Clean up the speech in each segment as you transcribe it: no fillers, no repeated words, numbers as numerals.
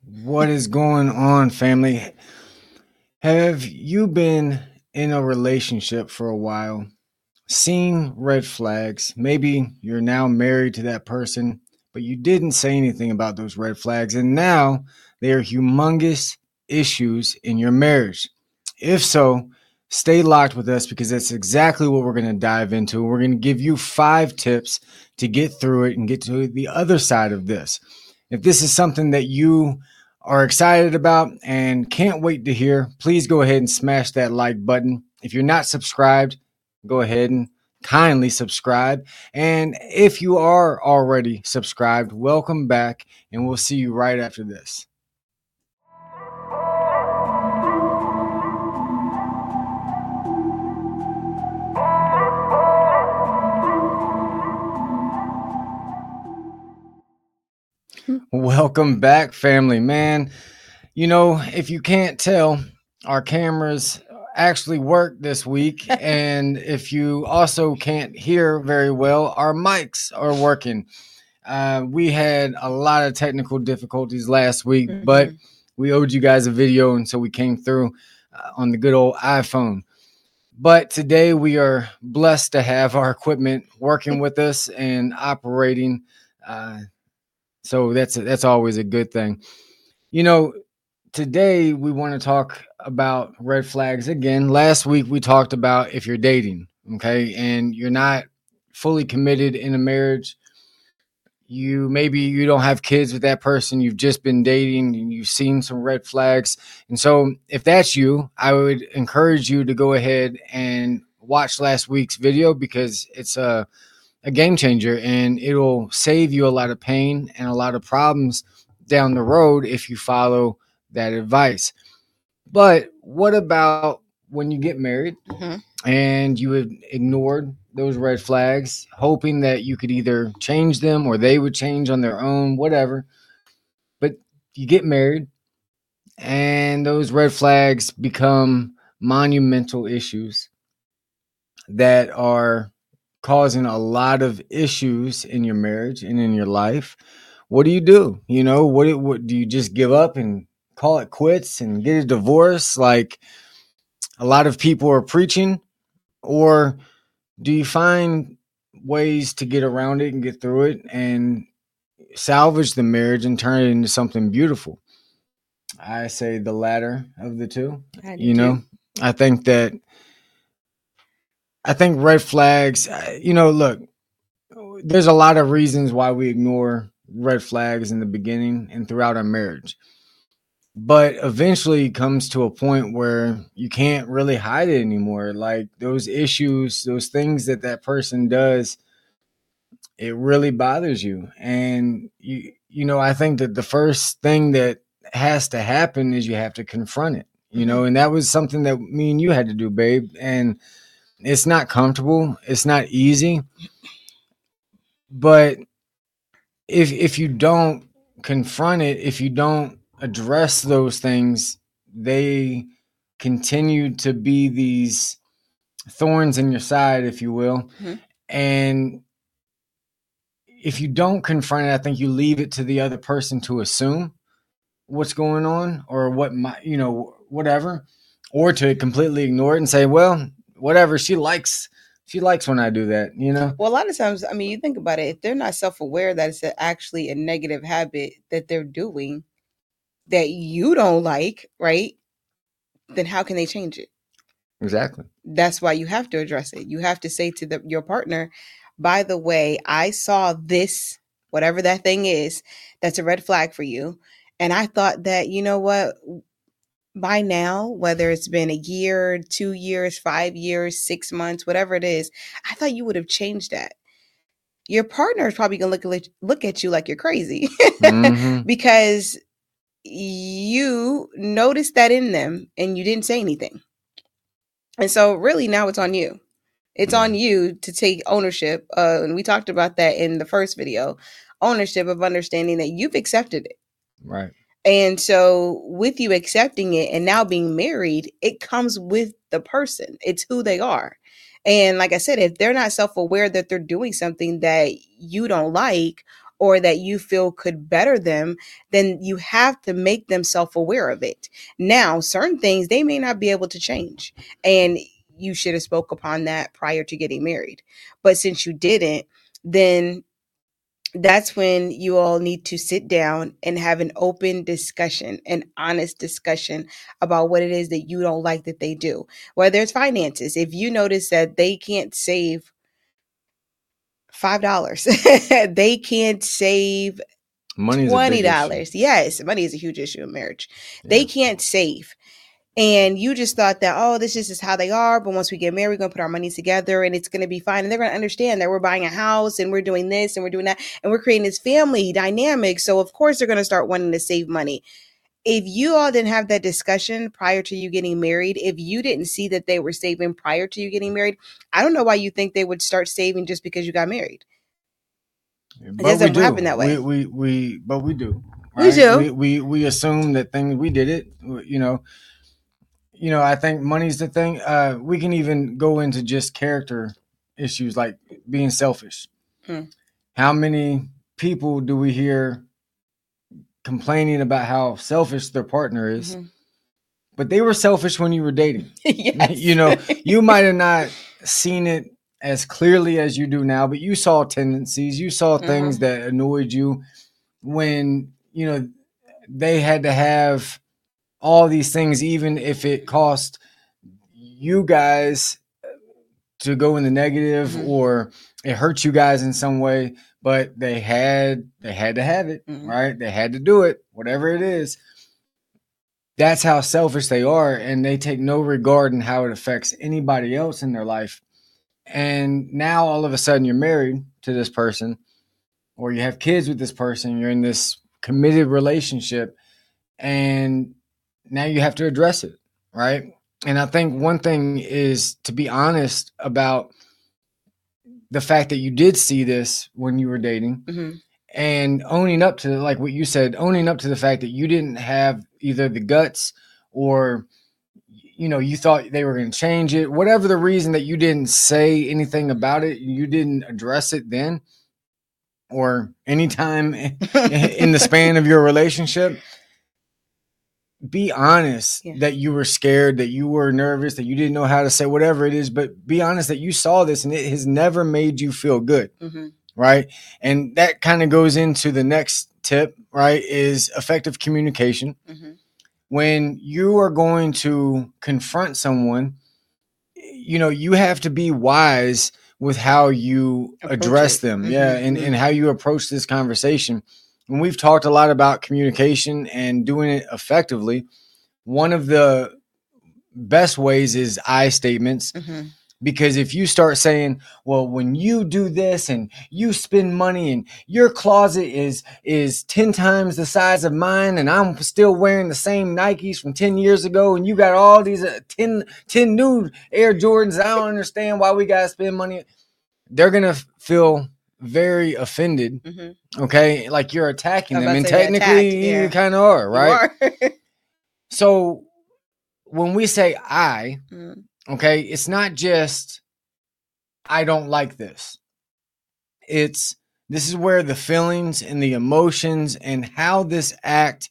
What is going on, family? Have you been in a relationship for a while, seen red flags? Maybe you're now married to that person, but you didn't say anything about those red flags, and now they are humongous issues in your marriage. If so, stay locked with us because that's exactly what we're going to dive into. We're going to give you 5 tips to get through it and get to the other side of this. If this is something that you are excited about and can't wait to hear, please go ahead and smash that like button. If you're not subscribed, go ahead and kindly subscribe. And if you are already subscribed, welcome back, and we'll see you right after this. Welcome back, family. Man, if you can't tell, our cameras actually work this week. And if you also can't hear very well, our mics are working. We had a lot of technical difficulties last week, but we owed you guys a video, and so we came through on the good old iPhone. But today we are blessed to have our equipment working with us and operating. So that's always a good thing. Today we want to talk about red flags again. Last week we talked about if you're dating, okay, and you're not fully committed in a marriage. Maybe you don't have kids with that person, you've just been dating and you've seen some red flags. And so if that's you, I would encourage you to go ahead and watch last week's video because it's a game changer and it'll save you a lot of pain and a lot of problems down the road if you follow that advice. But what about when you get married and you have ignored those red flags, hoping that you could either change them or they would change on their own, whatever. But you get married and those red flags become monumental issues that are causing a lot of issues in your marriage and in your life. What do you do? What do you just give up and call it quits and get a divorce like a lot of people are preaching? Or do you find ways to get around it and get through it and salvage the marriage and turn it into something beautiful? I say the latter of the two. I think red flags, look, there's a lot of reasons why we ignore red flags in the beginning and throughout our marriage. But eventually it comes to a point where you can't really hide it anymore. Like those issues, those things that person does, it really bothers you. And I think that the first thing that has to happen is you have to confront it, and that was something that me and you had to do, babe. And it's not comfortable. It's not easy. But if you don't confront it, if you don't address those things, they continue to be these thorns in your side, if you will. And if you don't confront it, I think you leave it to the other person to assume what's going on or whatever, or to completely ignore it and say, well, whatever, she likes when I do that, Well, a lot of times, I mean, you think about it, if they're not self-aware that it's actually a negative habit that they're doing that you don't like, right? Then how can they change it? Exactly. That's why you have to address it. You have to say to your partner, by the way, I saw this, whatever that thing is, that's a red flag for you. And I thought that, you know what, by now, whether it's been a year, 2 years, 5 years, 6 months, whatever it is, I thought you would have changed that. Your partner is probably going to look at you like you're crazy because you noticed that in them and you didn't say anything. And so really now it's on you. It's on you to take ownership. And we talked about that in the first video, ownership of understanding that you've accepted it. Right. And so with you accepting it and now being married, it comes with the person. It's who they are. And like I said, if they're not self-aware that they're doing something that you don't like, or that you feel could better them, then you have to make them self-aware of it. Now, certain things they may not be able to change, and you should have spoke upon that prior to getting married. But since you didn't, then that's when you all need to sit down and have an open discussion, an honest discussion about what it is that you don't like that they do. Whether it's finances, if you notice that they can't save $5, they can't save Money is a big $20. issue. Yes, money is a huge issue in marriage. Yeah. They can't save. And you just thought that, oh, this just is how they are. But once we get married, we're going to put our money together and it's going to be fine. And they're going to understand that we're buying a house and we're doing this and we're doing that. And we're creating this family dynamic. So, of course, they're going to start wanting to save money. If you all didn't have that discussion prior to you getting married, if you didn't see that they were saving prior to you getting married, I don't know why you think they would start saving just because you got married. It doesn't happen that way. But we do. Right? We do. We assume that we did it, I think money's the thing. We can even go into just character issues like being selfish. How many people do we hear complaining about how selfish their partner is? But they were selfish when you were dating. Yes. You might have not seen it as clearly as you do now, but you saw tendencies. You saw things that annoyed you when, they had to have all these things, even if it cost you guys to go in the negative or it hurt you guys in some way, but they had to have it, right? They had to do it, whatever it is. That's how selfish they are, and they take no regard in how it affects anybody else in their life. And now all of a sudden you're married to this person, or you have kids with this person, you're in this committed relationship, and now you have to address it, right? And I think one thing is to be honest about the fact that you did see this when you were dating and owning up to, like what you said, owning up to the fact that you didn't have either the guts or, you thought they were going to change it. Whatever the reason that you didn't say anything about it, you didn't address it then or anytime in the span of your relationship. Be honest that you were scared, that you were nervous, that you didn't know how to say whatever it is, but be honest that you saw this and it has never made you feel good, right? And that kind of goes into the next tip, right, is effective communication. When you are going to confront someone, you have to be wise with how you address them, and how you approach this conversation. And we've talked a lot about communication and doing it effectively. One of the best ways is I statements. Because if you start saying, well, when you do this and you spend money and your closet is 10 times the size of mine and I'm still wearing the same Nikes from 10 years ago and you got all these 10 new Air Jordans, I don't understand why we got to spend money. They're going to feel very offended, okay? Like you're attacking them, and technically you kind of are, right? So when we say I, okay, it's not just I don't like this. This is where the feelings and the emotions and how this act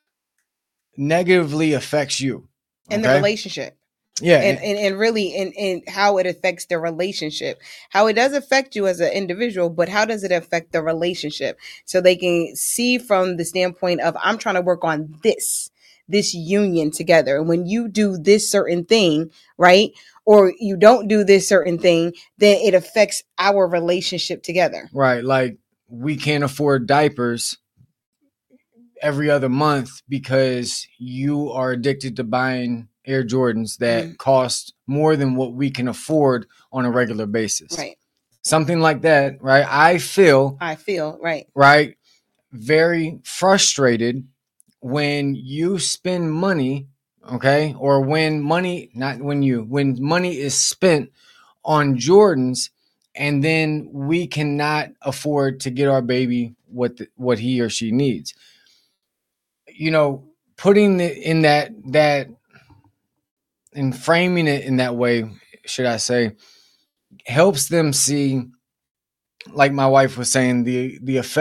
negatively affects you. And the relationship. Yeah. And really in how it affects the relationship. How it does affect you as an individual, but how does it affect the relationship? So they can see from the standpoint of I'm trying to work on this union together. And when you do this certain thing, right? Or you don't do this certain thing, then it affects our relationship together. Right. Like we can't afford diapers every other month because you are addicted to buying Air Jordans that cost more than what we can afford on a regular basis. Right. Something like that, right? I feel, right. Right. Very frustrated when you spend money, okay? Or when money is spent on Jordans and then we cannot afford to get our baby what he or she needs. Putting it in that and framing it in that way, should I say, helps them see, like my wife was saying, the effect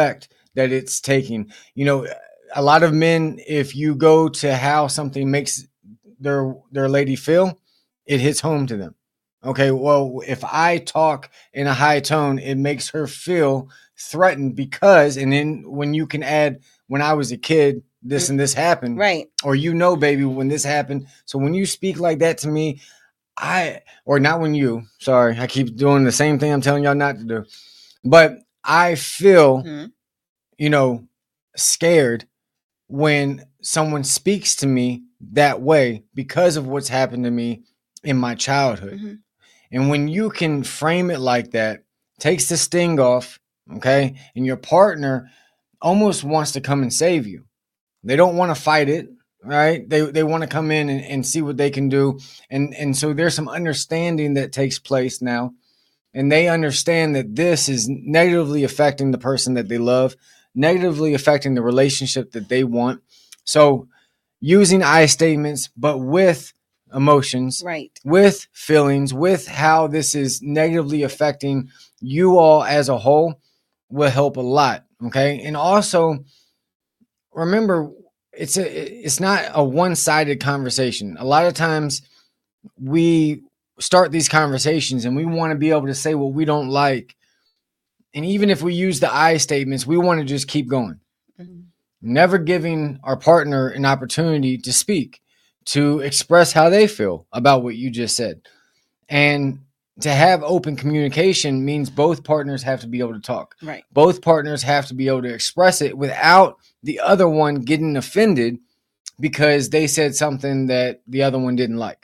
that it's taking. You know, a lot of men, if you go to how something makes their lady feel, it hits home to them. Okay, well, if I talk in a high tone, it makes her feel threatened because, and then when you can add, when I was a kid, this and this happened, Right. or you know, baby, when this happened. So when you speak like that to me, or not when you, sorry, I keep doing the same thing I'm telling y'all not to do, but I feel, you know, scared when someone speaks to me that way because of what's happened to me in my childhood. And when you can frame it like that, takes the sting off, okay? And your partner almost wants to come and save you. They don't want to fight it, right? They want to come in and see what they can do. And so there's some understanding that takes place now. And they understand that this is negatively affecting the person that they love, negatively affecting the relationship that they want. So using I statements, but with emotions, right, with feelings, with how this is negatively affecting you all as a whole will help a lot. Okay. And also remember, it's not a one-sided conversation. A lot of times we start these conversations and we want to be able to say what we don't like. And even if we use the I statements, we want to just keep going. Never giving our partner an opportunity to speak, to express how they feel about what you just said. And to have open communication means both partners have to be able to talk. Right. Both partners have to be able to express it without the other one getting offended because they said something that the other one didn't like.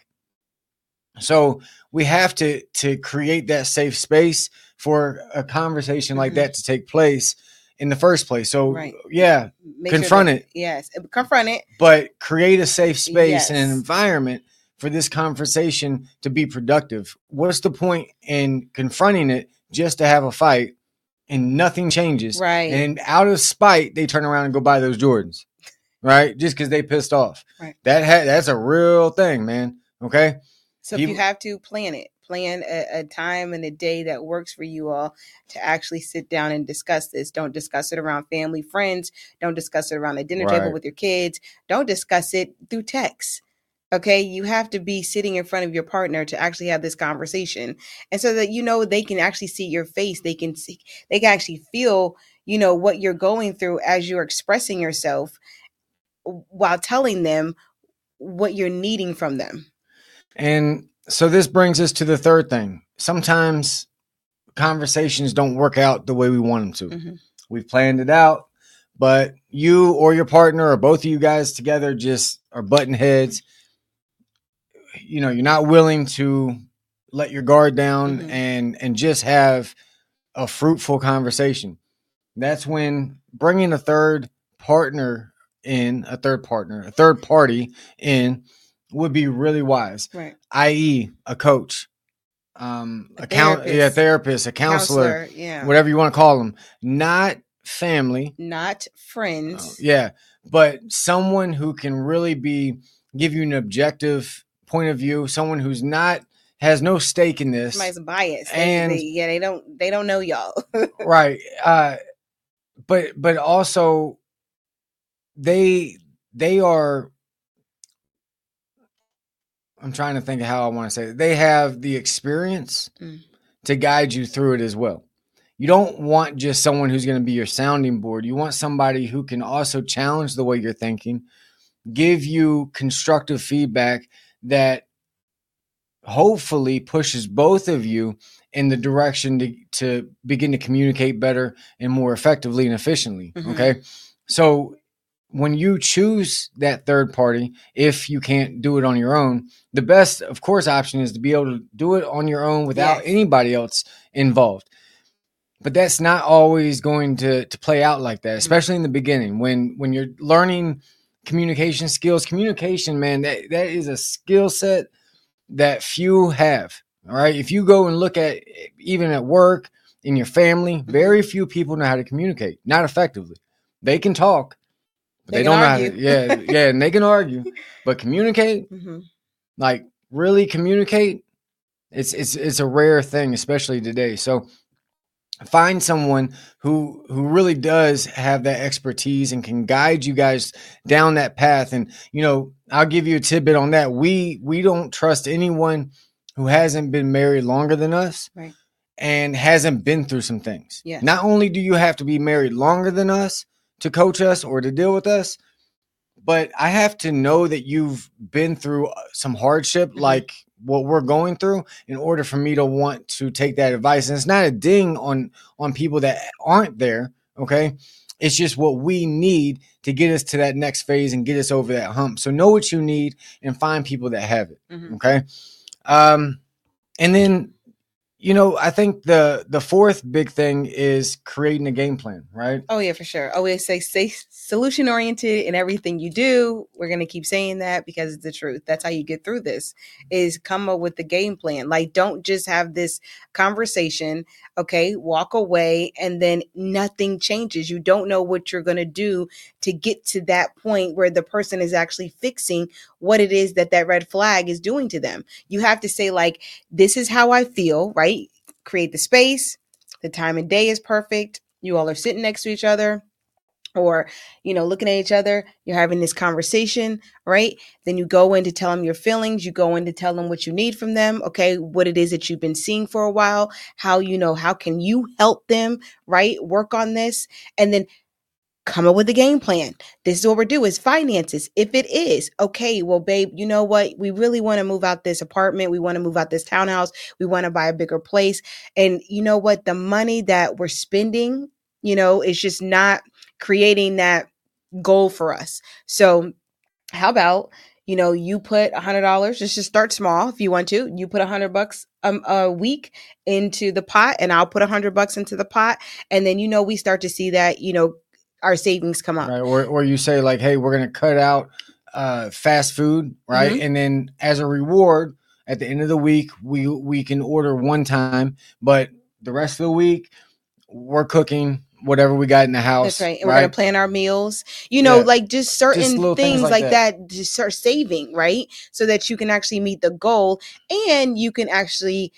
So we have to create that safe space for a conversation like that to take place in the first place. So yeah, confront it. Yes, confront it. But create a safe space and an environment for this conversation to be productive. What's the point in confronting it just to have a fight and nothing changes? Right. And out of spite, they turn around and go buy those Jordans, right? Just because they pissed off. Right. That's a real thing, man. Okay. So if you have to plan it, plan a time and a day that works for you all to actually sit down and discuss this. Don't discuss it around family, friends. Don't discuss it around the dinner table with your kids. Don't discuss it through text. Okay, you have to be sitting in front of your partner to actually have this conversation, and so that they can actually see your face. They can actually feel what you're going through as you're expressing yourself, while telling them what you're needing from them. And so this brings us to the third thing. Sometimes conversations don't work out the way we want them to. We've planned it out, but you or your partner or both of you guys together just are butting heads. You're not willing to let your guard down and just have a fruitful conversation. That's when bringing a third party in would be really wise. Right. I.e. a coach, a therapist, a counselor, whatever you want to call them. Not family. Not friends. But someone who can really give you an objective point of view, someone who's has no stake in this. Somebody's biased. And they don't know y'all. Right. But also they are, I'm trying to think of how I want to say it. They have the experience to guide you through it as well. You don't want just someone who's going to be your sounding board. You want somebody who can also challenge the way you're thinking, give you constructive feedback that hopefully pushes both of you in the direction to begin to communicate better and more effectively and efficiently. Okay. So when you choose that third party, if you can't do it on your own, the best, of course, option is to be able to do it on your own without anybody else involved. But that's not always going to play out like that, especially in the beginning when you're learning communication skills. Communication, man, that is a skill set that few have. All right. If you go and look at even at work, in your family, very few people know how to communicate, not effectively. They can talk, but they don't know how to. And they can argue, but communicate, like really communicate, it's a rare thing, especially today. So Find someone who really does have that expertise and can guide you guys down that path. And I'll give you a tidbit on that. We don't trust anyone who hasn't been married longer than us, Right. and hasn't been through some things. Yes. Not only do you have to be married longer than us to coach us or to deal with us, but I have to know that you've been through some hardship, like what we're going through, in order for me to want to take that advice. And it's not a ding on people that aren't there. Okay. It's just what we need to get us to that next phase and get us over that hump. So know what you need and find people that have it. Okay. And then, I think the fourth big thing is creating a game plan, right? Oh yeah, for sure. Always say solution oriented in everything you do. We're going to keep saying that because it's the truth. That's how you get through this, is come up with the game plan. Like, don't just have this conversation, okay, walk away, and then nothing changes. You don't know what you're going to do to get to that point where the person is actually fixing what it is that red flag is doing to them. You have to say, like, this is how I feel, right? Create the space. The time and day is perfect. You all are sitting next to each other, or, looking at each other. You're having this conversation, right? Then you go in to tell them your feelings. You go in to tell them what you need from them. Okay. What it is that you've been seeing for a while, how can you help them, right? Work on this. And then come up with a game plan. This is what we're doing, is finances. If it is, okay, well, babe, you know what? We really want to move out this apartment. We want to move out this townhouse. We want to buy a bigger place. And you know what? The money that we're spending, is just not creating that goal for us. So how about, you put $100, just start small. If you want to, you put $100 a week into the pot, and I'll put $100 into the pot. And then, we start to see that, our savings come up. Right. Or you say, like, hey, we're going to cut out fast food. Right. And then as a reward at the end of the week, we can order one time, but the rest of the week we're cooking whatever we got in the house. That's right. And we're going to plan our meals, like just certain just things like that, just start saving, right? So that you can actually meet the goal, and you can actually,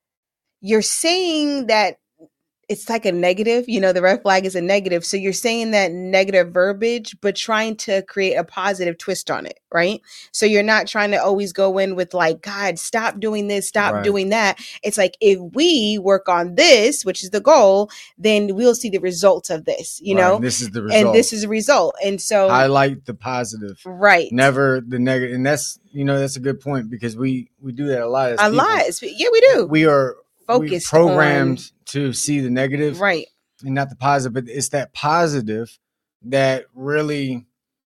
you're saying that it's like a negative, the red flag is a negative. So you're saying that negative verbiage, but trying to create a positive twist on it, right? So you're not trying to always go in with, like, God, stop doing this, stop doing that. It's like, if we work on this, which is the goal, then we'll see the results of this, know? This is the result. And this is the result. And so highlight the positive. Right. Never the negative. And that's, that's a good point, because we do that a lot. Yeah, we do. We are focused, programmed to see the negative, right, and not the positive. But it's that positive that really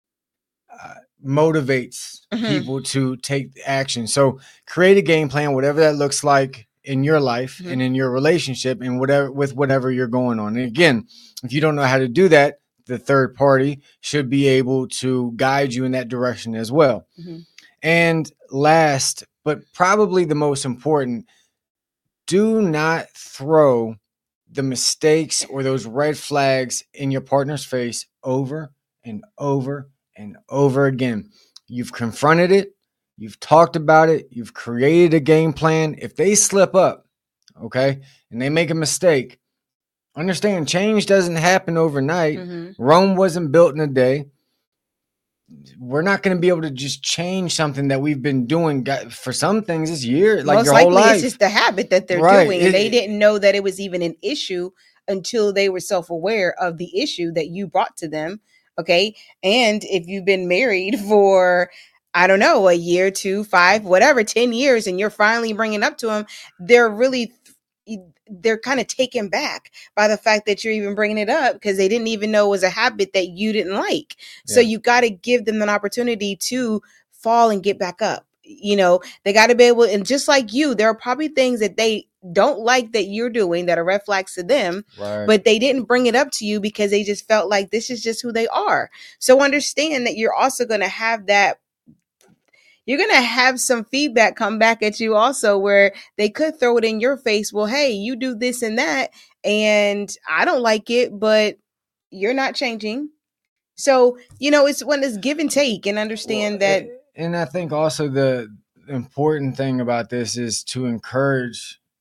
motivates people to take action. So create a game plan, whatever that looks like in your life and in your relationship, and whatever you're going on. And again, if you don't know how to do that, the third party should be able to guide you in that direction as well. And last, but probably the most important, do not throw the mistakes or those red flags in your partner's face over and over and over again. You've confronted it. You've talked about it. You've created a game plan. If they slip up, okay, and they make a mistake, understand, change doesn't happen overnight. Rome wasn't built in a day. We're not going to be able to just change something that we've been doing for some things this year, like your whole life. It's just the habit that they're doing. And they didn't know that it was even an issue until they were self-aware of the issue that you brought to them. Okay. And if you've been married for, I don't know, a year, 2, 5, whatever, 10 years, and you're finally bringing up to them, they're kind of taken back by the fact that you're even bringing it up, because they didn't even know it was a habit that you didn't like. Yeah. So you got to give them an opportunity to fall and get back up. They got to be able, and just like you, there are probably things that they don't like that you're doing that are red flags to them, but they didn't bring it up to you because they just felt like this is just who they are. So understand that you're also going to have that. You're going to have some feedback come back at you also, where they could throw it in your face. Well, hey, you do this and that, and I don't like it, but you're not changing. So, it's when it's give and take, and understand that. And I think also the important thing about this is to encourage,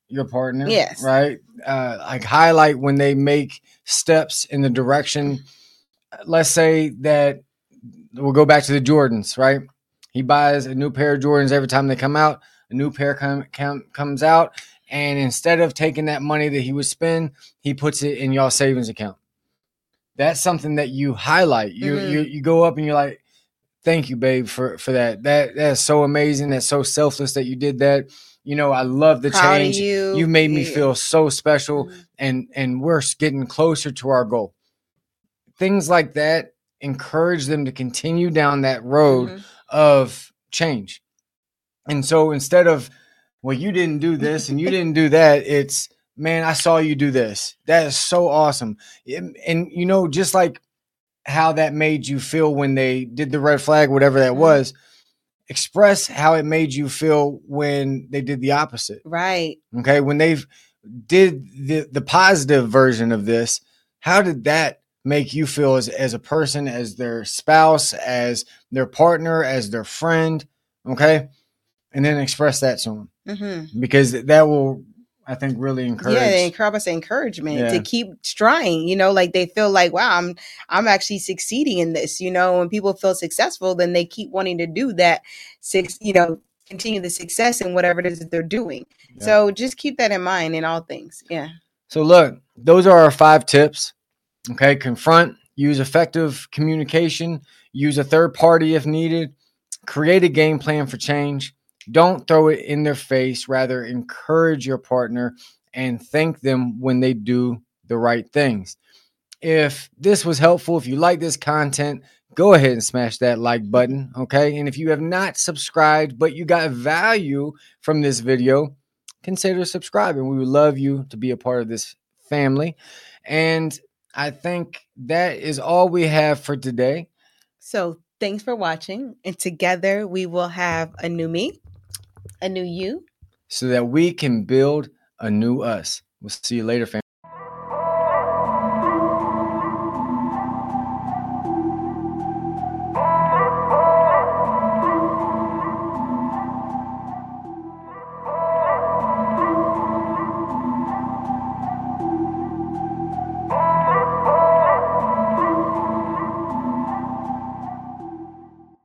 your partner. Yes. Right. Like highlight when they make steps in the direction. Let's say that we'll go back to the Jordans, right? He buys a new pair of Jordans every time they come out. A new pair comes out, and instead of taking that money that he would spend, he puts it in y'all savings account. That's something that you highlight. You go up and you're like, "Thank you, babe, for that. That's so amazing. That's so selfless that you did that. You know, I love the Proud change. of you. You made me feel so special, and we're getting closer to our goal." Things like that encourage them to continue down that road of change. And so instead of, well, you didn't do this and you didn't do that, it's, man, I saw you do this. That is so awesome. And you know, just like how that made you feel when they did the red flag, whatever that was, express how it made you feel when they did the opposite. Right. Okay. When they did the positive version of this, how did that make you feel as a person, as their spouse, as their partner, as their friend? Okay. And then express that to them, because that will, I think, really encourage. Yeah, they encouragement to keep trying. You know, like they feel like, wow, I'm actually succeeding in this. You know, when people feel successful, then they keep wanting to do that. Continue the success in whatever it is that they're doing. Yeah. So just keep that in mind in all things. Yeah. So look, those are our 5 tips. Okay, confront, use effective communication, use a third party if needed, create a game plan for change. Don't throw it in their face. Rather, encourage your partner and thank them when they do the right things. If this was helpful, if you like this content, go ahead and smash that like button, okay? And if you have not subscribed, but you got value from this video, consider subscribing. We would love you to be a part of this family. And I think that is all we have for today. So thanks for watching. And together we will have a new me, a new you, so that we can build a new us. We'll see you later, family.